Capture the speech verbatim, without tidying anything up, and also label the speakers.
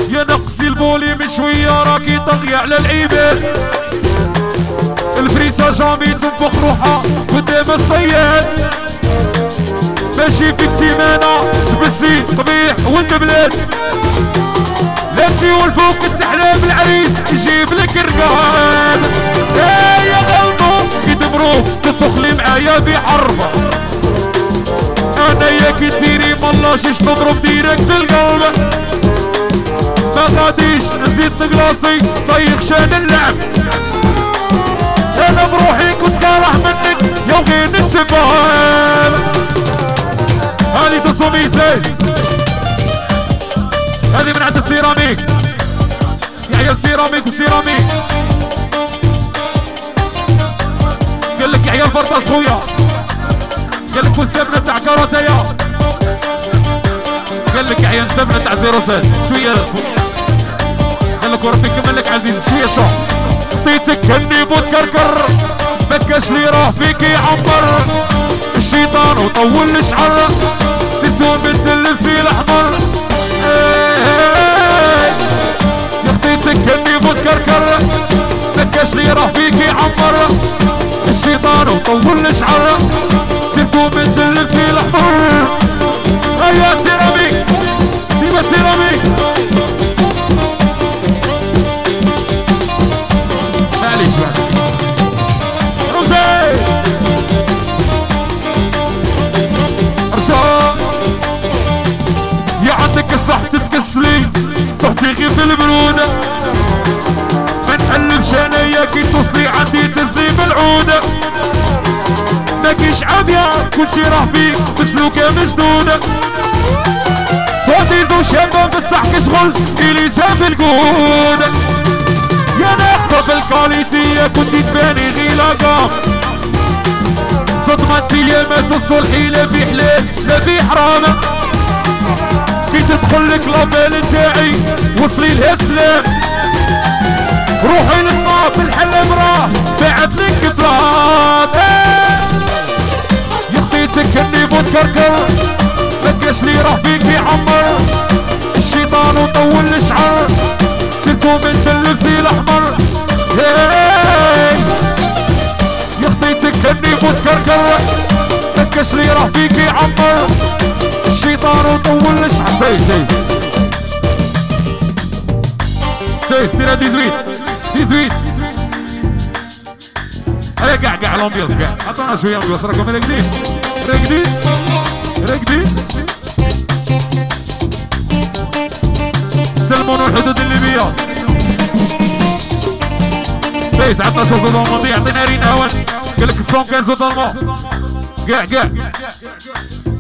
Speaker 1: يا نقصي البوليم شوية راكي طغي على العباد. الفريسة جامي تنفخ روحها قدام الصياد. ماشي فيك سيمانة تبسي قبيح وانت بلاد. لمشي والفوق التحلى بالعريس يجيب لك الرقاد. ايه يا غلطو يدمروه تطبخ لي معايا بحربة. انا يا كتيري مالله شيش تضرب ديريكت القلب. ما غاديش نزيد قلاصي صيخ شان اللعب. انا بروحي كنت كاره منك يا وغير نتسبال. هاني تصوميتي هذه من عند السيراميك. يحيى السيراميك وسيراميك. قال لك يحيى الفرطاس خويا. قال لك والسبنة تاع كاراتيا. قال لك يحيى السبنة تاع زيروتات شوية. قال لك وربي كمل لك عزيز شوية شو عطيتك كني بوتكركر. مكاش لي راه فيك يعمر الشيطان وطول الشعر. ستون بنت اللبسي الاحمر. يا خطيتك كني بوتكركر. مكاش لي راه فيك يعمر الشيطان وطول الشعر. ستون بنت اللبسي الاحمر. هيا سيراميك ديما سيراميك. معليش روزي رجع. يا عندك الصح تتكسلي تحتي غير في البرودة. ما نحلفش انايا كي توصلي عندي تزيب العودة. ماكيش عافية كلشي راه فيك بسلوكة مسدودة. صوتي ذو شابة بصح كشغل إليسا في القودة. يا ناقصة بالكاليتي يا كنتي تباني غيلاقة. صدمتي يا ما توصل حيلة في حلال لا في حرامة. كي تدخل لك لابيل نتاعي وصلي لها سلام. روحي للصاف الحلم راه بعد لك بلاط. يا خطيتك كني بوتكركر. مكاش لي راه فيك يعمر الشيطان وطول الشعر. سيرتو من اللبسي الاحمر. يا خطيتك كني بوتكركر. مكاش لي راه فيك يعمر الشيطان وطول الشعر. سي سي سي ستيرا ديزويت ديزويت. هيا قاع قاع الامبيونس قاع. عطونا شويه امبيونس راكم راقدين راقدين راقدين. سلمون الحدود الليبيه. سيس عطنا شوف الماضي يعطينا رينا هون. قال لك الصون كان زوطالمون. قاع قاع